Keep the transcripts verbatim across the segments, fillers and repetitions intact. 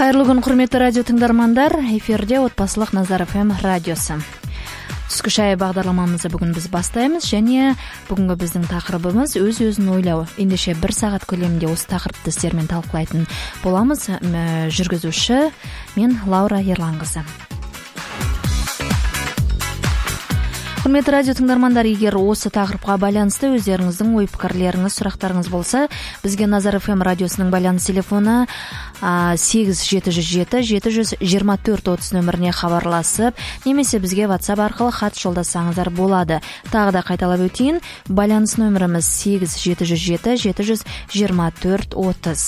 Кайырлуу күн, құрметті радио тыңдармандар. Эфирде отбасылық Назар эф эм радиосы. Түскі шай бағдарламамызды бүгін біз бастаймыз, және бүгінгі біздің тақырыбымыз өз-өзін ойлау. Ендеше бір сағат көлемінде осы тақырыпты сіздермен талқылайтын боламыз. Жүргізуші мен Лаура Ерланқызы. Құрметті радио тыңдармандар, егер осы тақырыпқа байланысты өздеріңіздің ой пікірлеріңіз, сұрақтарыңыз болса, бізге Назар эф эм радиосының байланыс телефоны сегіз жеті жүз жеті жеті жүз жиырма төрт отыз нөміріне хабарласып, немесе бізге WhatsApp арқылы хат жолдасаңыздар болады. Тағы да қайталап өтейін, байланыс нөміріміз сегіз жеті жүз жеті жеті жүз жиырма төрт отыз.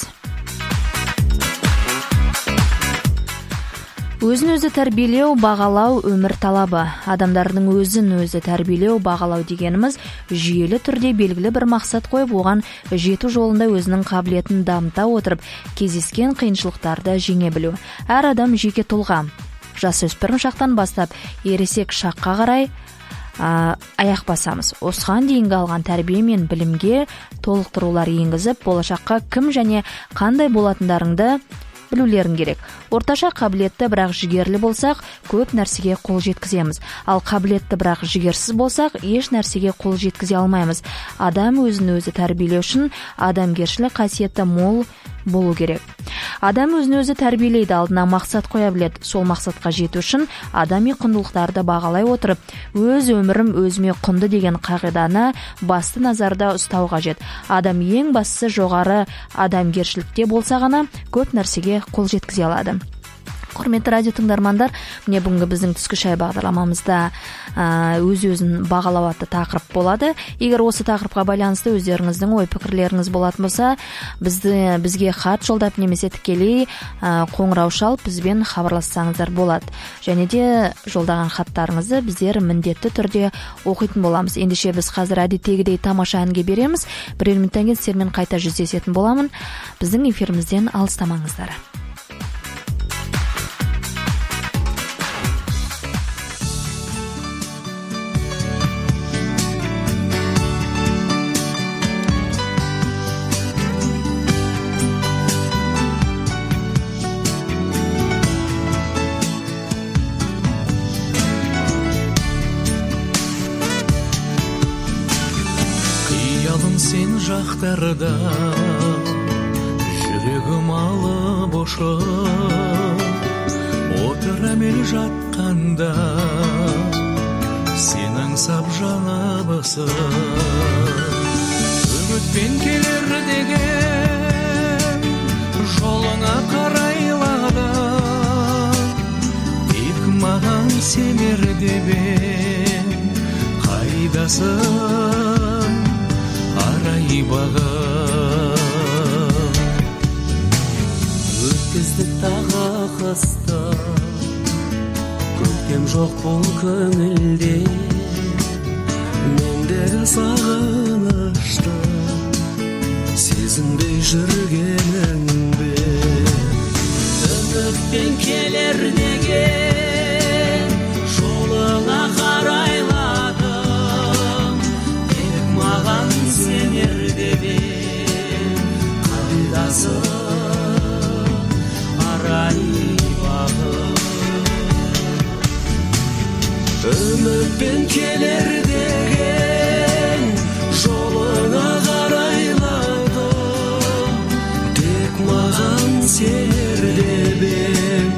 Өзін-өзі тәрбиелеу, бағалау өмір талабы. Адамдардың өзін-өзі тәрбиелеу, бағалау дегеніміз жүйелі түрде белгілі бір мақсат қойып, оған жету жолында өзінің қабілетін дамыта отырып, кездескен қиыншылықтарды жеңе білу. Әр адам жеке тұлға. Жасөспірім шақтан бастап, ересек шаққа қарай а, аяқ басамыз. Осыған дейінгі алған тәрбие мен білімге толықтырулар енгізіп, болашаққа кім және қандай болатындарыңды білулерің керек. Орташа қабілетті бірақ жігерлі болсақ, көп нәрсеге қол жеткіземіз. Ал қабілетті бірақ жігерсіз болсақ, еш нәрсеге қол жеткізе алмаймыз. Адам өзін өзі тәрбиелеу үшін адамгершілік қасиеті мол болу керек. Адам өзін өзі тәрбиелейді, алдына мақсат қоя біледі. Сол мақсатқа жету үшін адами құндылықтарды бағалай отырып, өз өмірім өзіме құнды деген қағиданы басты назарда ұстау қажет. Адам ең бастысы жоғары адамгершілікте болса ғана көп нәрсеге қол жеткізе алады. Құрметті радио тыңдармандар, міне бүгінгі біздің түскі шай бағдарламамызда өз-өзін бағалау атты тақырып болады. Егер осы тақырыпқа байланысты өздеріңіздің ой пікірлеріңіз болатын болса, бізді бізге хат жолдап немесе тікелей қоңырау шалып бізбен хабарлассаңыздар болады. Және де жолдаған хаттарыңызды біздер міндетті түрде оқитын боламыз. Ендеше біз қазір әдеттегідей тамаша әнге береміз. Бірер минуттан кейін сіздермен қайта жүздесетін боламын. Біздің эфирімізден алыстамаңыздар. Сен жақтарда жүрегім алып ұшып, отыра мен жатқанда сен аңсап жанабысып, үмітпен келер деген жолыңа қарайладым, тек маған сенер деп ең қайдасың арай бағым. Өткіздік тағы қысты, көктем жоқ бұл көңілде, мендегі сағынышты сезінбей жүргеніңде. Үмітпен келер деген жолыңа қарайладым, тек маған сенер деп ең қайдасың арай бағым. Үмітпен келер деген жолыңа қарайладым, тек маған сенер деп ең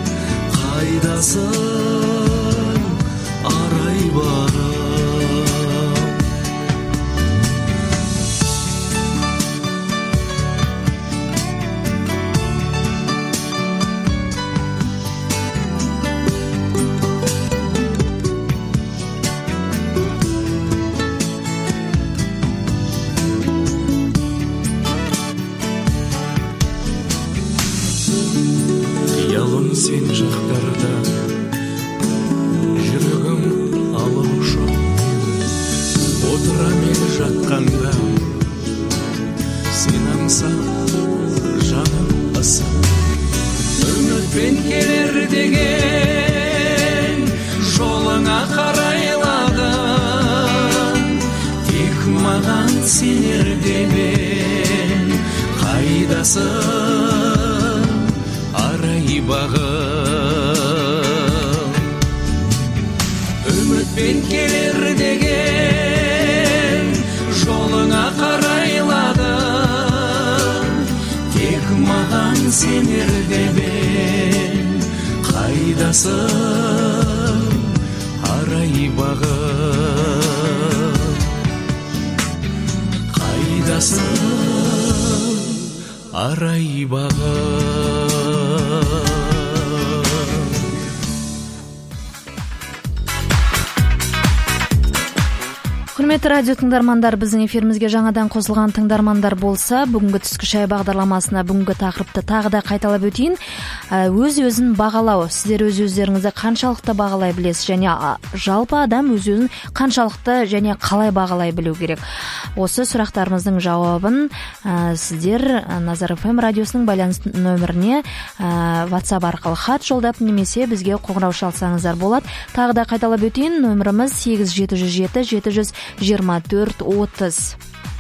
қайдасың арай бағым. Сен жақтарда жүрегім алып ұшып, отыра мен жатқанда сен аңсап жаным ысып. Үмітпен келер деген жолыңа қарайладым, тек маған сенер деп ең қайдасың арай бағым, үмітпен келер деген жолыңа қарайладым, тек маған сенер деп ең, қайдасың арай бағым, қайдасың арай бағым. Құрметті радио тыңдармандар, біздің эфирімізге жаңадан қосылған тыңдармандар болса, бүгінгі түскі шай бағдарламасына бүгінгі тақырыпты тағы да қайталап өтейін. Өз-өзін бағалау. Сіздер өз-өздеріңізді қаншалықты бағалай білесіз, және жалпы адам өз-өзін қаншалықты және қалай бағалай білу керек. Осы сұрақтарымыздың жауабын ә, сіздер Назар эф эм радиосының байланыс нөміріне ә, WhatsApp арқылы хат жолдап немесе бізге қоңырау шалсаңыздар болады. Тағы да қайталап өтейін, нөміріміз сегіз жеті жүз жеті жеті жүз жиырма төрт отыз.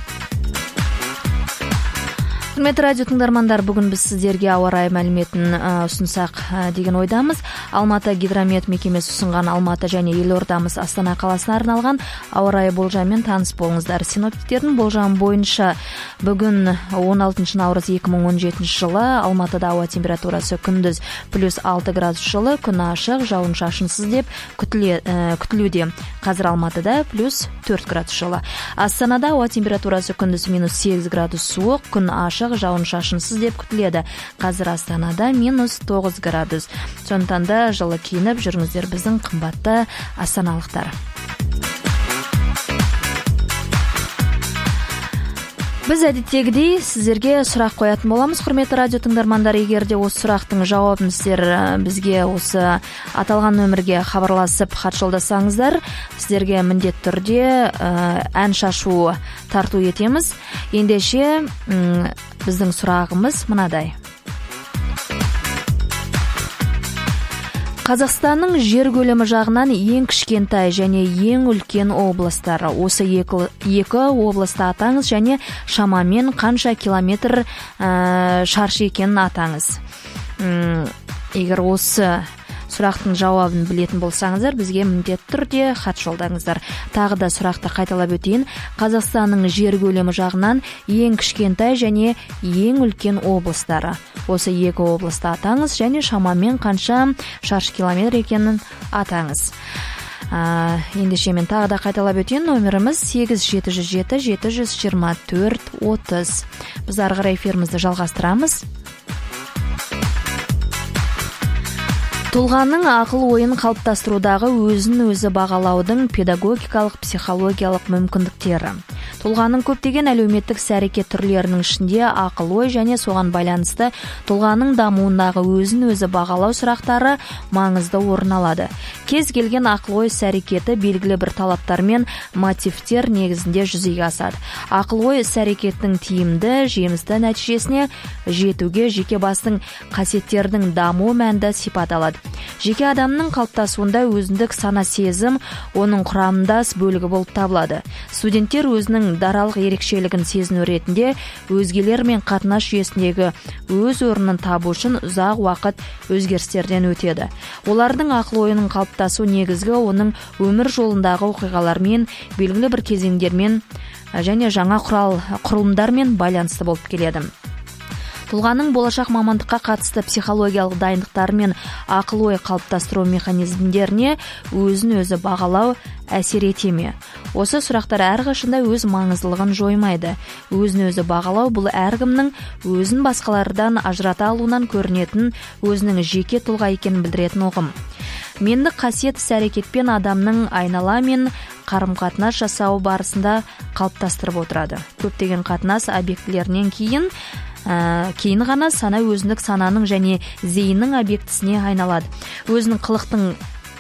Құрметті радио тыңдармандар, бүгін біз сіздерге ауа райы мәліметін ұсынсақ деген ойдамыз. Алматы гидромет мекемесі ұсынған Алматы және елордамыз Астана қаласына арналған ауа райы болжамымен таныс болыңыздар. Синоптиктердің болжамы бойынша бүгін он алтыншы наурыз екі мың он жетінші жылы Алматыда ауа температурасы күндіз плюс алты градус жылы, күн ашық, жауын шашынсыз деп күтіле, ә, күтілуде. Қазір Алматыда плюс төрт градус жылы. Астанада ауа температурасы күндіз минус сегіз градус суық, күн ашық, жауын шашынсыз деп күтіледі. Қазір Астанада минус тоғыз градус. Сондықтан да жылы киініп жүріңіздер біздің қымбатты астаналықтар. Біз әдеттегідей сіздерге сұрақ қоятын боламыз. Құрметті радио тыңдармандар, егер де осы сұрақтың жауабын сіздер бізге осы аталған нөмірге хабарласып хат жолдасаңыздар, сіздерге міндетті түрде ән шашу тарту етеміз. Ендеше біздің сұрағымыз мынадай. Қазақстанның жер көлемі жағынан ең кішкентай және ең үлкен облыстары. Осы екі, екі облысты атаңыз және шамамен қанша километр ә, шаршы екенін атаңыз. Үм, егер осы сұрақтың жауабын білетін болсаңыздар, бізге міндетті түрде хат жолдаңыздар. Тағы да сұрақты қайталап өтейін. Қазақстанның жер көлемі жағынан ең кішкентай және ең үлкен облыстары. Осы екі облысты атаңыз және шамамен қанша шаршы километр екенін атаңыз. Ә, ендеше мен тағы да қайталап өтейін. Нөміріміз сегіз жеті жүз жеті жеті жүз жиырма төрт отыз. Біз ары қарай эфирімізді жалғастырамыз. Тұлғаның ақыл ойын қалыптастырудағы өзін өзі бағалаудың педагогикалық, психологиялық мүмкіндіктері. Тұлғаның көптеген әлеуметтік іс-әрекет түрлерінің ішінде ақыл ой және соған байланысты тұлғаның дамуындағы өзін өзі бағалау сұрақтары маңызды орын алады. Кез келген ақыл ой іс-әрекеті белгілі бір талаптар мен мотивтер негізінде жүзеге асады. Ақыл ой іс-әрекеттің тиімді, жемісті нәтижесіне жетуге жеке бастың қасиеттердің даму мәнді сипат алады. Жеке адамның қалыптасуында өзіндік сана сезім оның құрамдас бөлігі болып табылады. Студенттер өзінің даралық ерекшелігін сезіну ретінде өзгелермен қатынас жүйесіндегі өз орнын табу үшін ұзақ уақыт өзгерістерден өтеді. Олардың ақыл ойының қалыптасу негізгі оның өмір жолындағы оқиғалармен, белгілі бір кезеңдермен және жаңа құрал құрылымдармен байланысты болып келеді. Тұлғаның болашақ мамандыққа қатысты психологиялық дайындықтары мен ақыл ой қалыптастыру механизмдеріне өзін өзі бағалау әсер ете ме? Осы сұрақтар әрқашанда өз маңыздылығын жоймайды. Өзін өзі бағалау бұл әркімнің өзін басқалардан ажырата алуынан көрінетін өзінің жеке тұлға екенін білдіретін ұғым. Мендік қасиет іс-әрекетпен адамның айнала мен қарым-қатынас жасауы барысында қалыптастырып отырады. Көптеген қатынас объектілерінен кейін Ә, кейін ғана сана өзіндік сананың және зейіннің объектісіне айналады. Өзінің қылықтың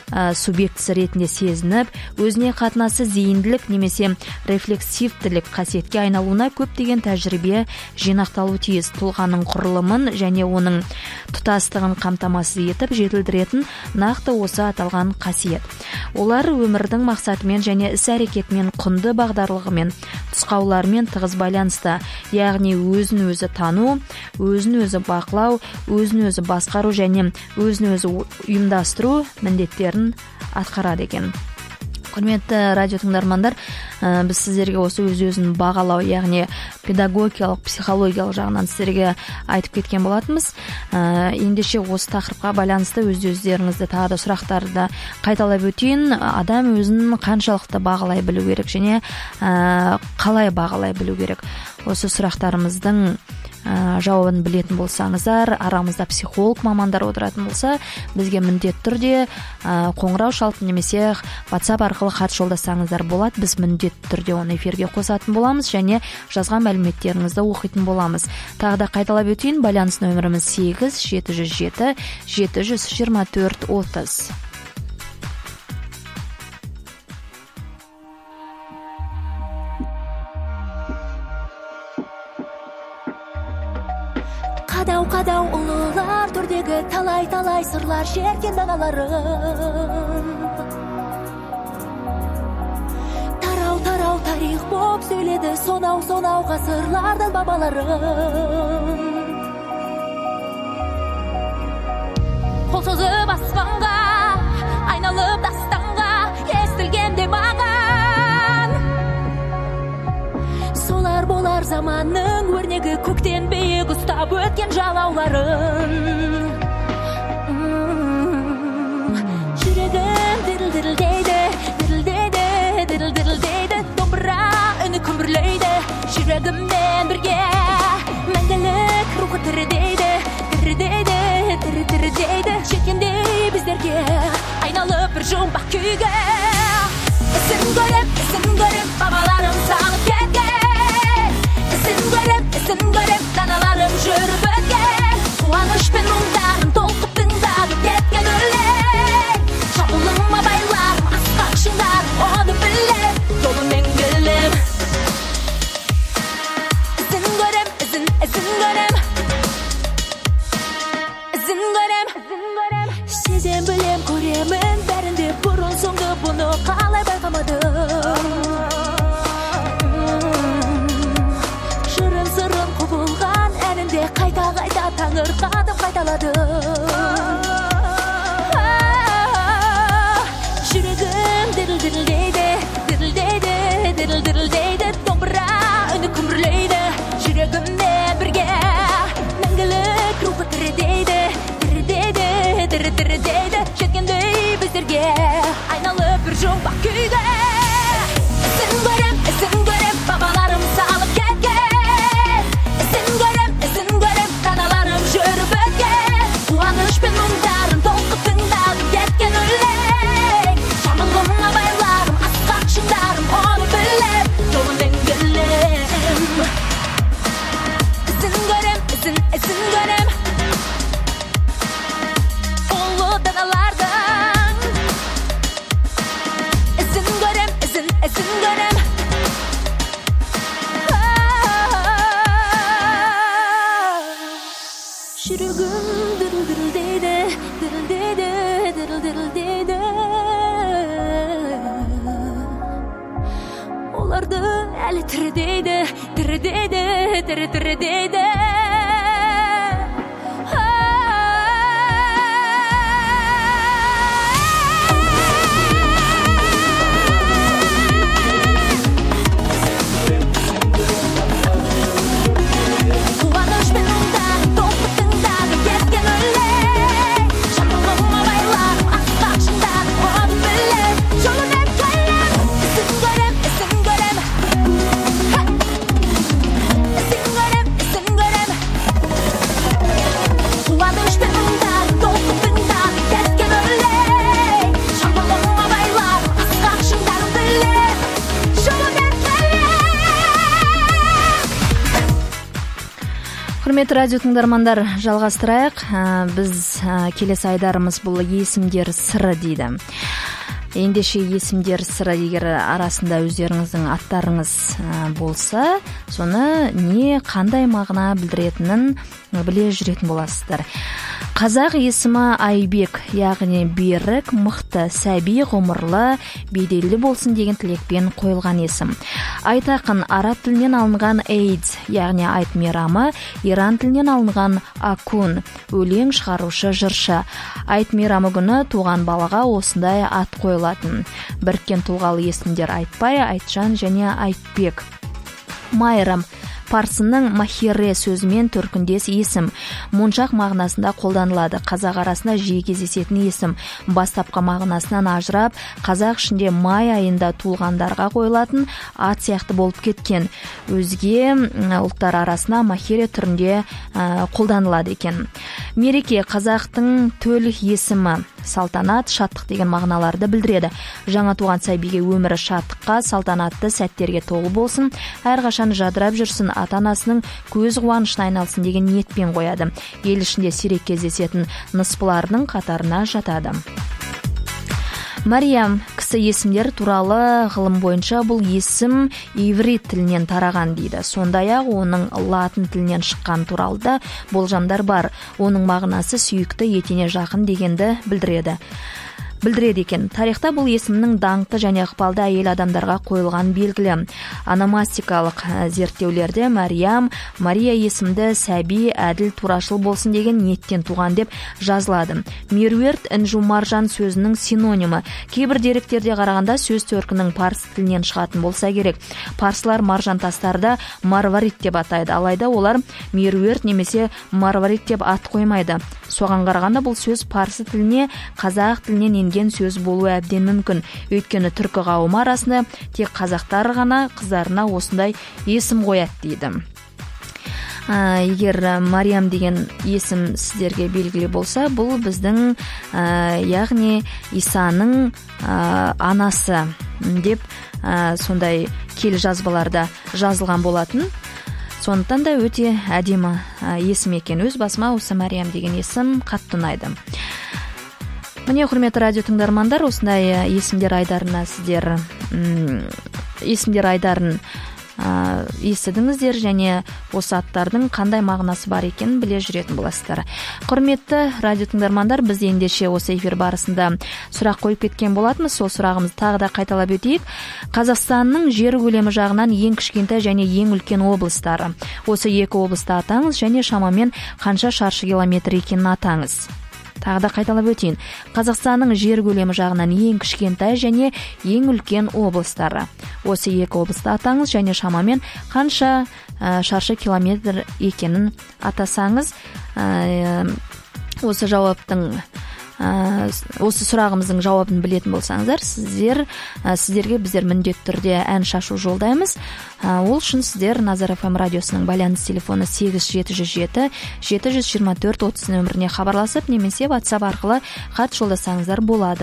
субъектісі ретінде сезініп, өзіне қатынасы зейінділік немесе рефлексивтілік қасиетке айналуына көптеген тәжірибе жинақталу тиіс. Тұлғаның құрылымын және оның тұтастығын қамтамасыз етіп жетілдіретін нақты осы аталған қасиет. Олар өмірдің мақсатымен және іс-әрекетімен, құнды бағдарлығымен, тұсқауларымен тығыз байланысты, яғни өзін өзі тану, өзін өзі бақылау, өзін өзі басқару және өзін өзі ұйымдастыру міндеттерін атқарады екен. Құрметті радио тыңдармандар, біз сіздерге осы өз-өзін бағалау, яғни педагогикалық, психологиялық жағынан сіздерге айтып кеткен болатынбыз. Ендеше осы тақырыпқа байланысты өз-өздеріңізді тағы да сұрақтарды қайталап өтейін. Адам өзін қаншалықты бағалай білу керек және қалай бағалай білу керек? Осы сұрақтарымыздың жауабын білетін болсаңыздар, арамызда психолог мамандар отыратын болса, бізге міндетті түрде қоңырау шалып немесе WhatsApp арқылы хат жолдасаңыздар болады. Біз міндетті түрде оны эфирге қосатын боламыз және жазған мәліметтеріңізді оқитын боламыз. Тағы да қайталап өтейін, байланыс нөміріміз сегіз жеті жүз жеті жеті жүз жиырма төрт отыз. Қадау-қадау ұлылар төрдегі талай-талай сырлар жерген даналарым. Тарау-тарау тарих боп сөйледі сонау-сонау ғасырлардан бабаларым. Қол созып аспанға, айналып дастанға, естілгенде маған. Солар болар заманның өрнегі, көктен биік ұстап өткен жалауларын. Жүрегім діріл-дірілдейді, дірілдейді, діріл-дірілдейді, домбыра үні күмбірлейді. Жүрегіммен бірге мәңгілік рухы тірідейді, тірідейді, тірі-тірідейді. Жеткендей біздерге айналып бір жұмбақ күйге. Ісін көріп, ісін көріп, бабаларым салып кеткен. Ісін көріп, ісін көріп, даналарым жүріп өткен. Қуаныш пен мұңдарын толқып тыңдап кеткен өлең. Шабылыма байларым, асқақ шыңдарым, оны білем, жолымен келем. Ісін көрем, ізін, ізін көрем. Ізін көрем, сезем білем, көремін бәрінде бұрын соңды бұны қалай байқамадым. Жырын сырын құбылған әнінде қайта-қайта таңыр қадым қайталады. Жүрегім діріл-дірілдейді, дірілдейді, діріл-дірілдейді, домбыра үні күмбірлейді. Жүрегіммен бірге мәңгілік рухы тірідейді, тірідейді, тірі-тірідейді. Жеткендей біздерге айналып бір жұмбақ күйге. Ісін көрем, ісін көрем, бабаларым салып кеткен. Ісін көрем, ісін көрем, даналарым жүріп өткен. Қуаныш пен мұңдарын толқып тыңдап кеткен өлең. Шамылыма байларым, асқақ шыңдарым, оны білем, жолымен келем. Ісін көрем, ісін, ісін көрем, ұлы даналардың. Ісін көрем, ісін, ісін көрем. Жүрегім діріл-дірілдейді, дірілдейді, діріл-дірілдейді. Оларды әлі тірідейді, тірідейді, тірі-тірідейді. Қуаныш пен мұңдарын толқып тыңдап кеткен өлең. Шамылыма байларым, асқақ шыңдарым, оны білем, жолымен келем. Ісін көрем, ісін көрем. Ісін көрем, ісін көрем. Құрметті радио тыңдармандар, жалғастырайық. Біз келесі айдарымыз бұл есімдер сыры дейді. Ендеше есімдер сыры егер арасында өздеріңіздің аттарыңыз болса, соны не қандай мағына білдіретінін біле жүретін боласыздар. Қазақ есімі Айбек, яғни берік, мықты, сәби, ғұмырлы, беделді болсын деген тілекпен қойылған есім. Айтақын араб тілінен алынған Эйдз, яғни айт мейрамы, Иран тілінен алынған Акун, өлең шығарушы жыршы. Айт мейрамы күні туған балаға осындай ат қойылатын. Біріккен тұлғалы есімдер Айтбай, Айтжан және Айтбек. Майрам парсының махире сөзімен төркіндес есім. Моншақ мағынасында қолданылады. Қазақ арасында жиі кездесетін есім. Бастапқы мағынасынан ажырап, қазақ ішінде май айында туылғандарға қойылатын ат сияқты болып кеткен. Өзге ұлттар арасында махире түрінде қолданылады екен. Мереке қазақтың төл есімі. Салтанат, шаттық деген мағыналарды білдіреді. Жаңа туған сәбиге өмірі шаттыққа, салтанатты сәттерге толы болсын, әрқашан жадырап жүрсін, ата-анасының көз қуанышына айналсын деген ниетпен қояды. Ел ішінде сирек кездесетін ныспылардың қатарына жатады. Мариям кісі есімдер туралы ғылым бойынша бұл есім иврит тілінен тараған дейді. Сондай-ақ оның латын тілінен шыққан туралы да болжамдар бар. Оның мағынасы сүйікті, етене жақын дегенді білдіреді. Білдіреді екен. Тарихта бұл есімнің даңқты және ықпалды әйел адамдарға қойылған белгілі. Ономастикалық зерттеулерде Мариям, Мария есімді сәби, әділ, турашыл болсын деген ниеттен туған деп жазылады. Меруерт інжу маржан сөзінің синонимі. Кейбір деректерде қарағанда сөз төркінінің парс тілінен шығатын болса керек. Парсылар маржан тастарды марварит деп атайды. Алайда олар меруерт немесе марварит деп ат қоймайды. Соған қарағанда бұл сөз парсы тіліне, қазақ тілінен енген сөз болуы әбден мүмкін. Өйткені түркі қауымы арасында тек қазақтар ғана қыздарына осындай есім қояды дейді. Егер Мариям деген есім сіздерге белгілі болса, бұл біздің яғни Исаның анасы деп сондай келі жазбаларда жазылған болатын. Сондықтан да өте әдемі есім екен. Өз басыма осы Мариям деген есім қатты ұнайды. Міне, құрметті радио тыңдармандар, осындай есімдер айдарына сіздер есімдер айдарын естідіңіздер және осы аттардың қандай мағынасы бар екенін біле жүретін боласыздар. Құрметті радио тыңдармандар, біз ендеше осы эфир барысында сұрақ қойып кеткен болатынбыз. Сол сұрағымызды тағы да қайталап өтейік. Қазақстанның жер көлемі жағынан ең кішкентай және ең үлкен облыстары. Осы екі облысты атаңыз және шамамен қанша шаршы километр екенін атаңыз. Тағы да қайталап өтейін. Қазақстанның жер көлемі жағынан ең кішкентай және ең үлкен облыстары. Осы екі облысты атаңыз және шамамен қанша шаршы километр екенін атасаңыз, осы жауаптың осы сұрағымыздың жауабын білетін болсаңыздар, сіздер сіздерге біздер міндетті түрде ән шашу жолдаймыз. Ол үшін сіздер Назар эф эм радиосының байланыс телефоны сегіз жеті жүз жеті жеті жүз жиырма төрт отыз нөміріне хабарласып, немесе WhatsApp арқылы хат жолдасаңыздар болады.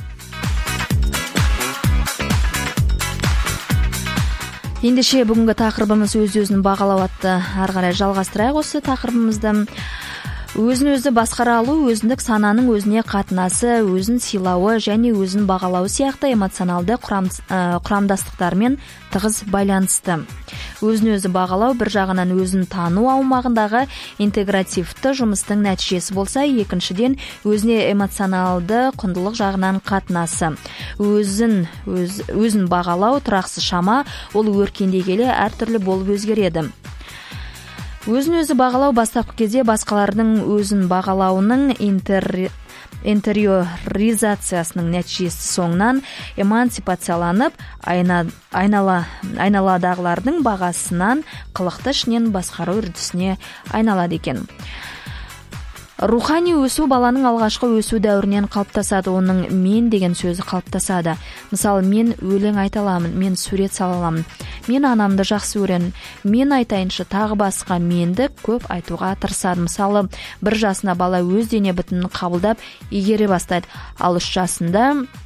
Ендеше бүгінгі тақырыбымыз өз-өзін бағалау атты. Ары қарай жалғастырайық осы тақырыбымызды. Өзін-өзі басқара алу, өзіндік сананың өзіне қатынасы, өзін сыйлауы және өзін бағалау сияқты эмоционалды құрам, ә, құрамдастықтармен тығыз байланысты. Өзін-өзі бағалау бір жағынан өзін тану аумағындағы интегративті жұмыстың нәтижесі болса, екіншіден өзіне эмоционалды құндылық жағынан қатынасы. Өзін, өз, өзін бағалау тұрақсыз шама, ол өркендей келе әртүрлі болып өзгереді. Өзін-өзі бағалау бастапқы кезде басқалардың өзін бағалауының интер... интериоризациясының нәтижесі соңынан эмансипацияланып, айна... айнала... айналадағылардың бағасынан қылықты ішінен басқару үрдісіне айналады екен. Рухани өсу баланың алғашқы өсу дәуірінен қалыптасады. Оның мен деген сөзі қалыптасады. Мысалы, мен өлең айта аламын, мен сурет сала аламын, мен анамды жақсы көремін, мен айтайыншы тағы басқа менді көп айтуға тырысады. Мысалы, бір жасына бала өз дене бітімін қабылдап игере бастайды. Ал үш жасында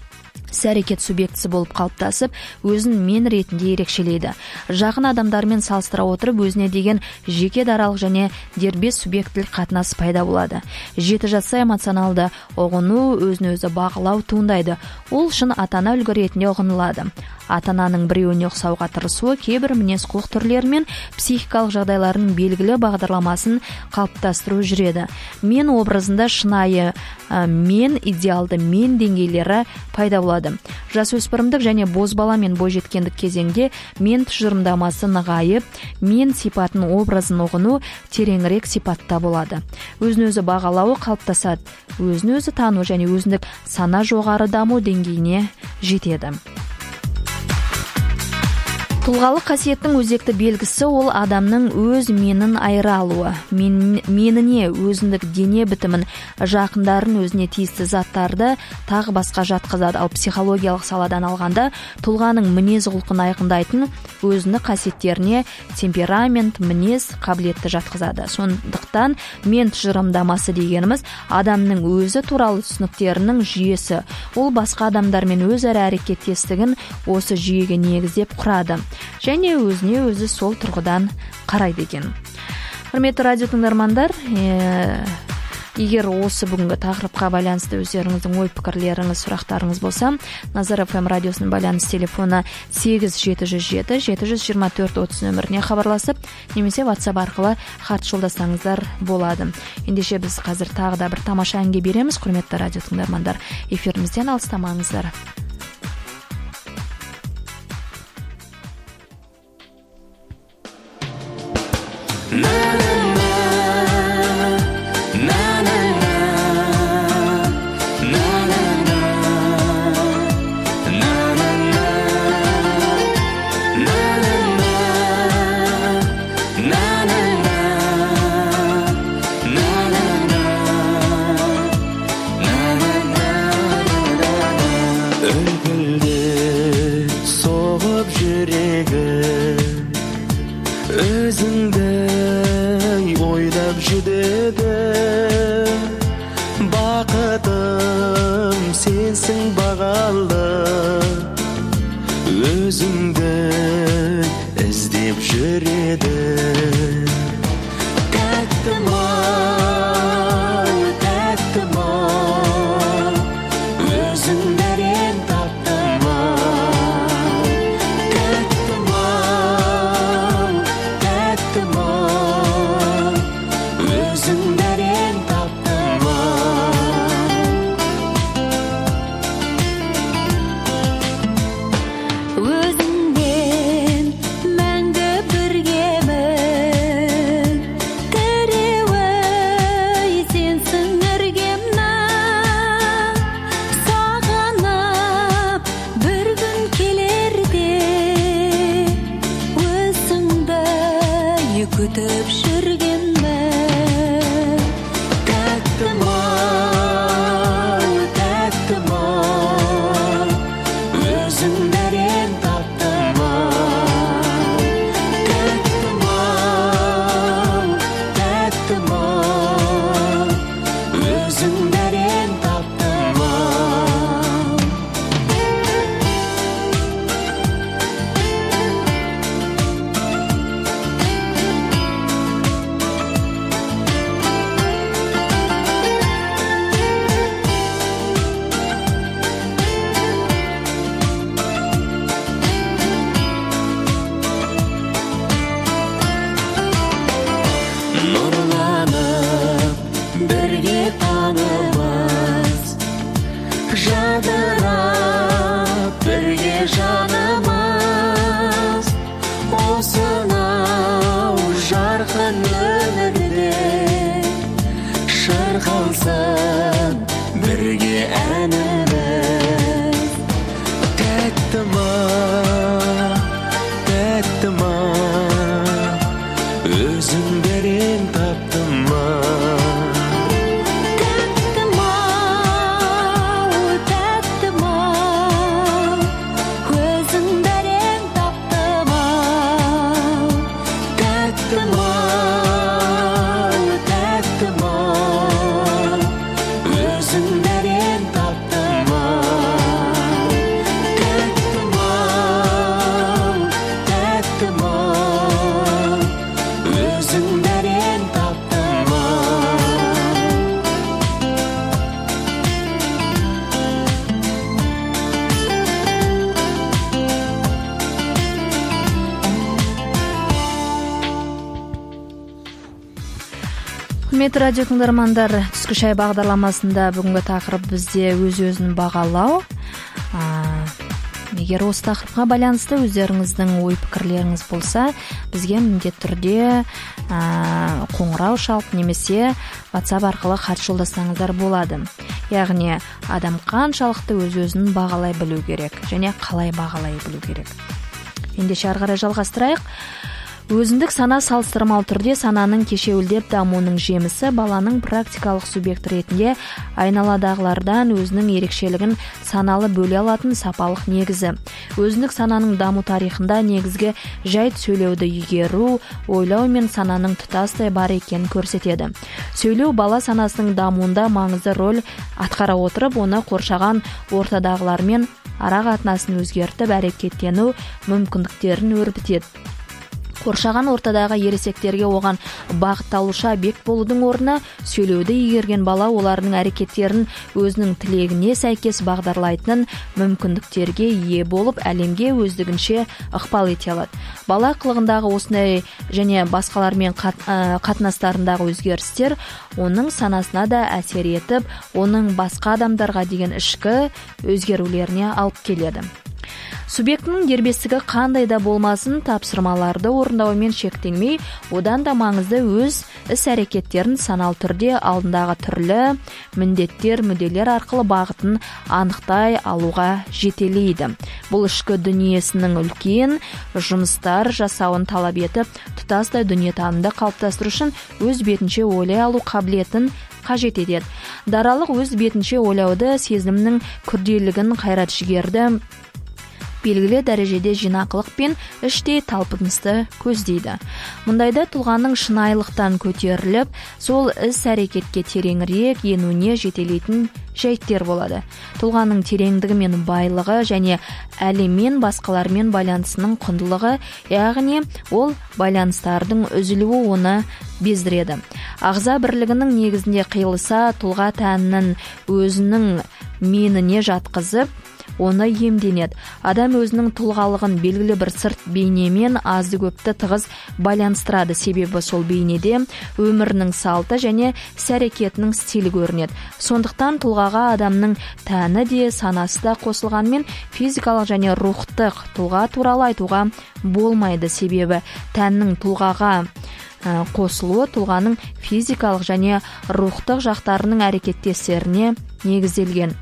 іс-әрекет субъектісі болып қалыптасып, өзін мен ретінде ерекшелейді. Жақын адамдармен салыстыра отырып, өзіне деген жеке даралық және дербес субъектілік қатынас пайда болады. Жеті жаста эмоционалды ұғыну, өзін-өзі бағалау туындайды. Ол шын ата-ана үлгі ретінде ұғынылады. Ата-ананың біреуіне ұқсауға тырысуы кейбір мінез-құлық түрлері мен психикалық жағдайларының белгілі бағдарламасын қалыптастыру жүреді. Мен образында шынайы мен, идеалды мен деңгейлері пайда болады. Жасөспірімдік және бозбала мен бойжеткендік кезеңде мен тұжырымдамасы нығайып, мен сипатын образын ұғыну тереңірек сипатта болады. Өзін-өзі бағалауы қалыптасады. Өзін-өзі тану және өзіндік сана жоғары даму деңгейіне жетеді. Тұлғалық қасиеттің өзекті белгісі ол адамның өз менін айыра алуы. Мен, меніне өзіндік дене бітімін, жақындарын, өзіне тиісті заттарды тағы басқа жатқызады. Ал психологиялық саладан алғанда тұлғаның мінез құлқын айқындайтын өзіндік қасиеттеріне темперамент, мінез, қабілетті жатқызады. Сондықтан мен тұжырымдамасы дегеніміз адамның өзі туралы түсініктерінің жүйесі. Ол басқа адамдармен өзара әрекеттестігін осы жүйеге негіздеп құрады. Және өзіне өзі сол тұрғыдан қарайды екен. Құрметті радио тыңдармандар, е, егер осы бүгінгі тақырыпқа байланысты өздеріңіздің ой пікірлеріңіз, сұрақтарыңыз болса, Назар эф эм радиосының байланыс телефоны сегіз жеті жүз жеті жеті жүз жиырма төрт отыз нөміріне хабарласып, немесе WhatsApp арқылы хат жолдасаңыздар болады. Ендеше біз қазір тағы да бір тамаша әнге береміз. Құрметті радио тыңдармандар, эфирімізден алыстамаңыздар. Құрметті радио тыңдармандар, түскі шай бағдарламасында бүгінгі тақырып бізде өз-өзін бағалау. Егер осы тақырыпқа байланысты өздеріңіздің ой-пікірлеріңіз болса, бізге міндетті түрде қоңырау шалып немесе WhatsApp арқылы хат жолдасаңыздар болады. Яғни адам қаншалықты өз-өзін бағалай білу керек және қалай бағалай білу керек. Ендеше ары қарай жалғастырайық. Өзіндік сана салыстырмалы түрде сананың кешеуілдеп дамуының жемісі баланың практикалық субъект ретінде айналадағылардан өзінің ерекшелігін саналы бөле алатын сапалық негізі. Өзіндік сананың даму тарихында негізгі жайт сөйлеуді игеру, ойлау мен сананың тұтастай бар екенін көрсетеді. Сөйлеу бала санасының дамуында маңызды рөл атқара отырып, оны қоршаған ортадағылармен ара қатынасын өзгертіп, әрекеттену мүмкіндіктерін өрбітеді. Қоршаған ортадағы ересектерге оған бағытталушы объект болудың орнына сөйлеуді игерген бала олардың әрекеттерін өзінің тілегіне сәйкес бағдарлайтын мүмкіндіктерге ие болып, әлемге өздігінше ықпал ете алады. Бала қылығындағы осындай және басқалармен қатынастарындағы өзгерістер оның санасына да әсер етіп, оның басқа адамдарға деген ішкі өзгерулеріне алып келеді. Субъектінің дербестігі қандай да болмасын тапсырмаларды орындаумен шектелмей, одан да маңызды өз іс-әрекеттерін саналы түрде алдындағы түрлі міндеттер, мүдделер арқылы бағытын анықтай алуға жетелейді. Бұл ішкі дүниесінің үлкен жұмыстар жасауын талап етіп, тұтастай дүниетанымды қалыптастыру үшін өз бетінше ойлай алу қабілетін қажет етеді. Даралық өз бетінше ойлауды, сезімнің күрделілігін, қайрат-жігерді белгілі дәрежеде жинақылық пен іштей талпынысты көздейді. Мұндайда тұлғаның шынайылықтан көтеріліп, сол іс-әрекетке тереңірек енуіне жетелейтін жайттер болады. Тұлғаның тереңдігі мен байлығы және әлеммен басқалармен байланысының құндылығы, яғни ол байланыстардың үзілуі оны бездіреді. Ағза бірлігінің негізінде қиылыса, тұлға тәнінің өзінің меніне жатқызып, оны емденеді. Адам өзінің тұлғалығын белгілі бір сырт бейнемен азды көпті тығыз байланыстырады. Себебі сол бейнеде өмірінің салты және іс-әрекетінің стилі көрінеді. Сондықтан тұлғаға адамның тәні де санасы да қосылғанмен физикалық және рухтық тұлға туралы айтуға болмайды. Себебі тәннің тұлғаға қосылуы тұлғаның физикалық және рухтық жақтарының әрекеттестеріне негізделген.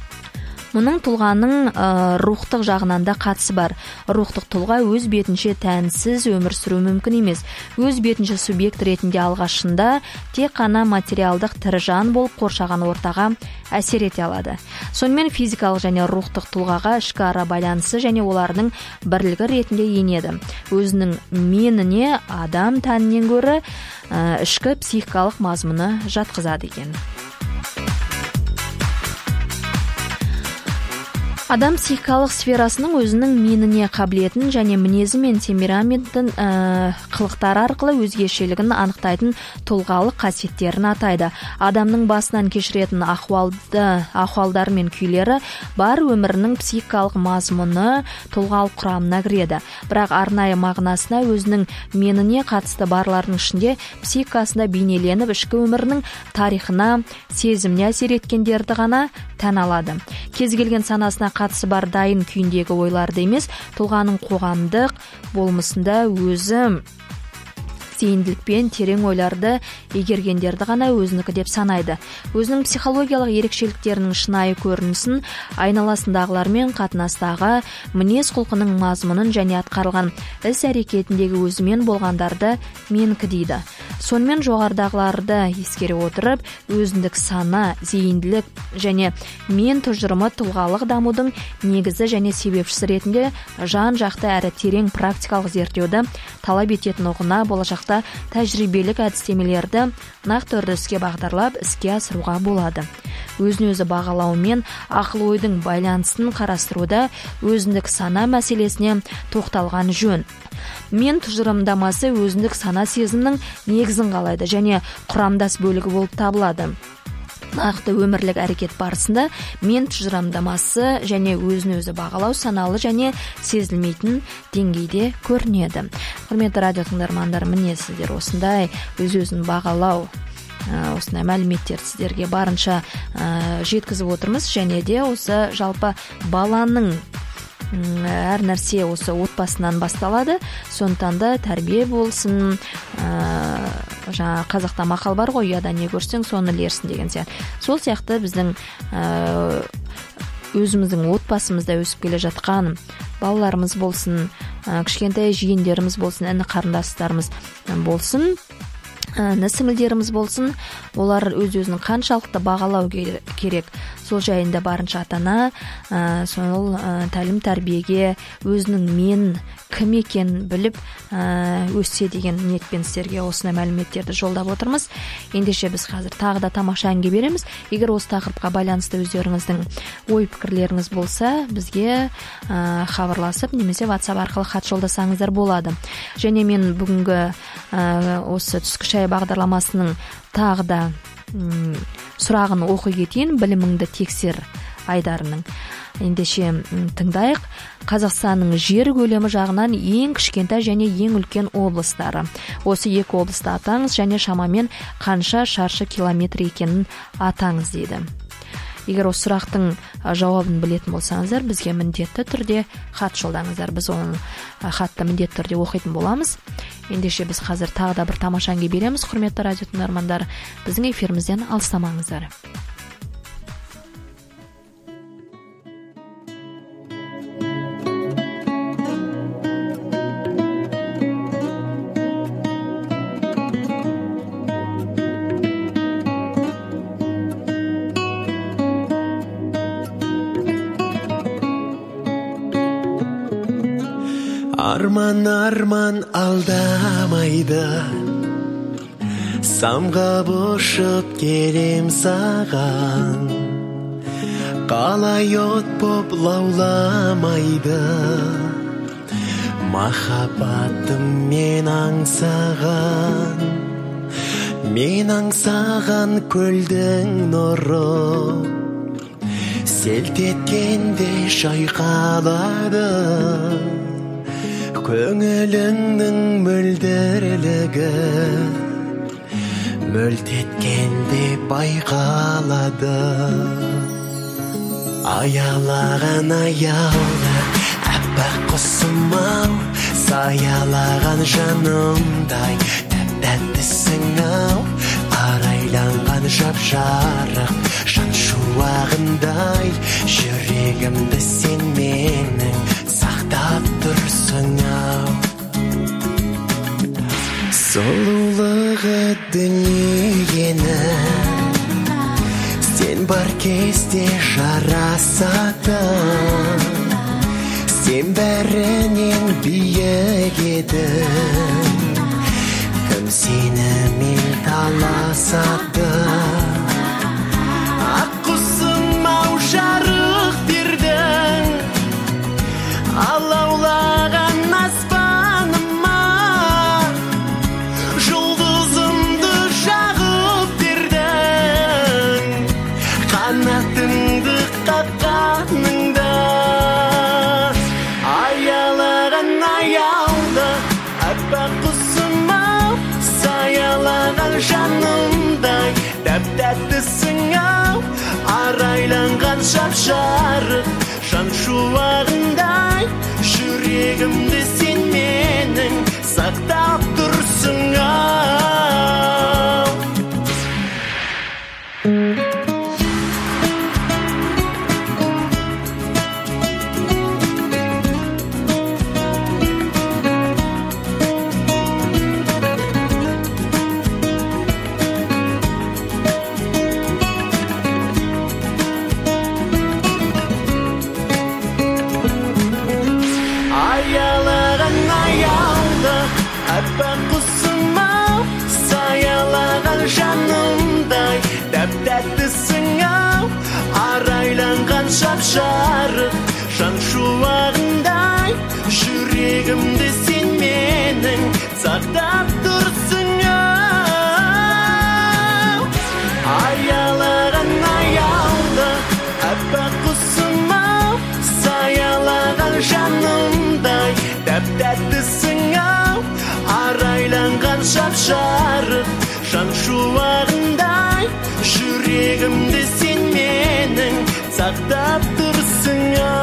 Мұның тұлғаның ә, рухтық жағынан да қатысы бар. Рухтық тұлға өз бетінше тәнсіз өмір сүру мүмкін емес. Өз бетінше субъект ретінде алғашында тек қана материалдық тірі жан болып қоршаған ортаға әсер ете алады. Сонымен физикалық және рухтық тұлғаға ішкі ара байланысы және олардың бірлігі ретінде енеді. Өзінің меніне адам тәнінен гөрі ә, ішкі психикалық мазмұны жатқызады екен. Адам психикалық сферасының өзінің меніне қабілетін және мінезі мен темпераментін ә, қылықтары арқылы өзгешелігін анықтайтын тұлғалық қасиеттерін атайды. Адамның басынан кешіретін ахуалды, ахуалдар мен күйлері бар өмірінің психикалық мазмұны тұлғалық құрамына кіреді. Бірақ арнайы мағынасына өзінің меніне қатысты барлардың ішінде психикасында бейнеленіп, ішкі өмірінің тарихына, сезіміне әсер еткендерді ғана тән алады. Кез келген санасына қатысы бар дайын күйіндегі ойларды емес, тұлғаның қоғамдық болмысында өзі зейінділікпен терең ойларды игергендерді ғана өзінікі деп санайды. Өзінің психологиялық ерекшеліктерінің шынайы көрінісін айналасындағылармен қатынастағы мінез құлқының мазмұнын және атқарылған іс-әрекетіндегі өзімен болғандарды менікі дейді. Сонымен жоғарыдағыларды ескере отырып, өзіндік сана, зейінділік және мен тұжырымы тұлғалық дамудың негізі және себепшісі ретінде жан-жақты әрі терең практикалық зерттеуді талап ететін ұғына болашақта тәжірибелік әдістемелерді нақты үрдіске бағдарлап іске асыруға болады. Өзін-өзі бағалау мен ақыл-ойдың байланысын қарастыруда өзіндік сана мәселесіне тоқталған жөн. Мен тұжырымдамасы өзіндік сана сезімнің негізін қалайды және құрамдас бөлігі болып табылады. Нақты өмірлік әрекет барысында мен тұжырымдамасы және өзін-өзі бағалау саналы және сезілмейтін деңгейде көрінеді. Құрметті радио тыңдармандар, міне сіздер осындай өз-өзін бағалау осындай мәліметтерді сіздерге барынша жеткізіп отырмыз. Және де осы жалпы баланың әр нәрсе осы отбасынан басталады. Сондықтан да тәрбие болсын, жаңа қазақта мақал бар ғой, ұяда не көрсең соны ілерсің деген сияқты. Сол сияқты біздің өзіміздің отбасымызда өсіп келе жатқан балаларымыз болсын, кішкентай жиендеріміз болсын, іні қарындастарымыз болсын, іні сіңілдеріміз болсын, олар өз-өзінің қаншалықты бағалау керек. Сол жайында барынша ата-ана сол тәлім тәрбиеге өзінің мен кім екенін біліп өссе деген ниетпен сіздерге осындай мәліметтерді жолдап отырмыз. Ендеше біз қазір тағы да тамаша әңгіме береміз. Егер осы тақырыпқа байланысты өздеріңіздің ой пікірлеріңіз болса, бізге хабарласып немесе WhatsApp арқылы хат жолдасаңыздар болады. Және мен бүгінгі осы түскі шай бағдарламасының тағы да сұрағын оқи кетейін. Біліміңді тексер айдарының. Ендеше тыңдайық. Қазақстанның жер көлемі жағынан ең кішкентай және ең үлкен облыстары. Осы екі облысты атаңыз және шамамен қанша шаршы километр екенін атаңыз дейді. Егер осы сұрақтың жауабын білетін болсаңыздар, бізге міндетті түрде хат жолдаңыздар. Біз оны хатты міндетті түрде оқитын боламыз. Ендеше біз қазір тағы да бір тамаша әңгіме береміз. Құрметті радио тыңдармандар, біздің эфирімізден алыстамаңыздар. Арман, арман алдамайды, самғап ұшып келем саған. Қалай от боп лауламайды, махаббатым мен аңсаған. Мен аңсаған көлдің нұры, селт еткенде шайқалады. Көңіліңнің мөлдірлігі мөлт еткенде байқалады. Аялаған аяулы әппақ құсым-ау, саялаған жанымдай тәп-тәттісің-ау. Арайланған жап-жарық жан шуағындай, жүрегімді сен менің сақтап тұрсың-ау. Сұлулығы дүниені сен бар кезде жарасады. Сен бәрінен биік едің, кім сенімен таласады. Ақ құсым-ау жарық бердің, алаулаған аспаныма, жұлдызымды жағып бердің, қанатыңды қаққаныңда. Аялаған аяулы әппақ құсым-ау, саялаған жанымдай тәп-тәттісің-ау. Арайланған жап-жарық жан шуағындай, жүрегімді сен менің сақтап тұрсың-ау. Әппақ құсым-ау, саялаған жанымдай тәп-тәттісің-ау. Арайланған жап-жарық жан шуағындай, жүрегімді сен менің сақтап тұрсың-ау. Аялаған аяулы әппақ құсым-ау, саялаған жанымдай тәп-тәттісің-ау. Арайланған жап-жарық жан шуағында, сақтап тұрсың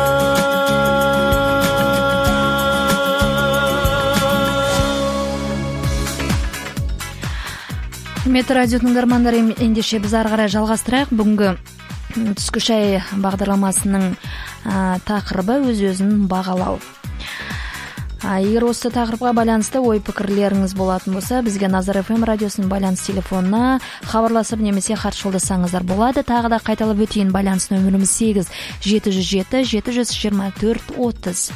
Құрметті радио тыңдармандар, ендеше біз ары қарай жалғастырайық. Бүгінгі түскі шай бағдарламасының тақырыбы өз-өзін бағалау. Егер осы тақырыпқа байланысты ой пікірлеріңіз болатын болса, бізге Назар эф эм радиосының байланыс телефонына хабарласып немесе хат жолдасаңыздар болады. Тағы да қайталап өтейін, байланыс нөміріміз сегіз жеті жүз жеті жеті жүз жиырма төрт отыз.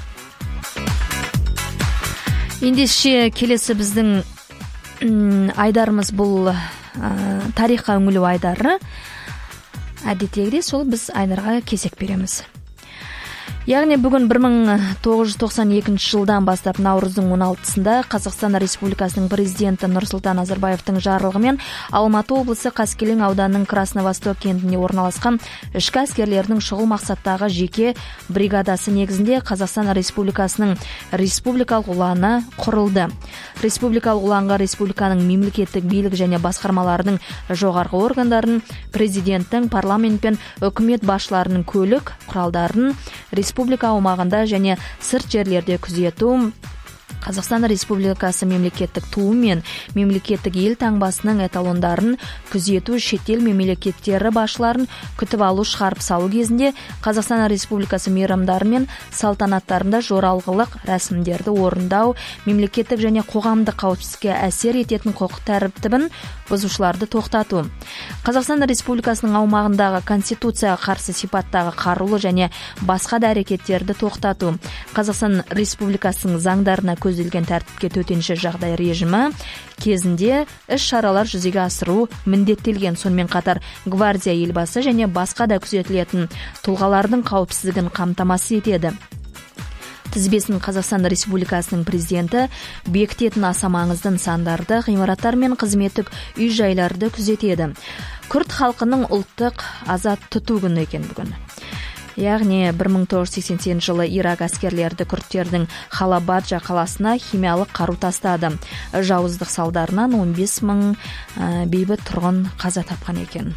Ендеше келесі біздің айдарымыз бұл тарихқа үңілу айдары. Әдеттегідей сол біз айдарға кесек береміз. Яғни бүгін бір мың тоғыз жүз тоқсан екінші жылдан бастап наурыздың он алтысында Қазақстан Республикасының президенті Нұрсұлтан Назарбаевтың жарлығымен Алматы облысы Қаскелең ауданының Красновосток кентінде орналасқан ішкі әскерлердің шұғыл мақсаттағы жеке бригадасы негізінде Қазақстан Республикасының республикалық ұланы құрылды. Республикалық ұланға республиканың мемлекеттік билік және басқармаларының жоғарғы органдарын, президенттің, парламент пен үкімет басшыларының көлік құралдарын республика аумағында және сырт жерлерде күзету, Қазақстан Республикасы мемлекеттік туы мен мемлекеттік ел таңбасының эталондарын күзету, шетел мемлекеттері басшыларын күтіп алу, шығарып салу кезінде Қазақстан Республикасы мейрамдары мен салтанаттарында жоралғылық рәсімдерді орындау, мемлекеттік және қоғамдық қауіпсіздікке әсер ететін құқық тәртібін бұзушыларды тоқтату. Қазақстан Республикасының аумағындағы конституцияға қарсы сипаттағы қарулы және басқа да әрекеттерді тоқтату. Қазақстан Республикасының заңдарына көзделген тәртіпке төтенше жағдай режимі кезінде іс-шаралар жүзеге асыру міндеттелген. Сонымен қатар гвардия елбасы және басқа да күзетілетін тұлғалардың қауіпсіздігін қамтамасыз етеді. Тізбесін Қазақстан Республикасының президенті бекітетін аса маңызды нысандарды, ғимараттар мен қызметтік үй-жайларды күзетеді. Күрд халқының ұлттық азат тұту күні екен бүгін. Яғни бір мың тоғыз жүз сексен сегізінші жылы Ирак әскерлерді күрдтердің Халабаджа қаласына химиялық қару тастады. Жауыздық салдарынан он бес мың бейбіт тұрғын қаза тапқан екен.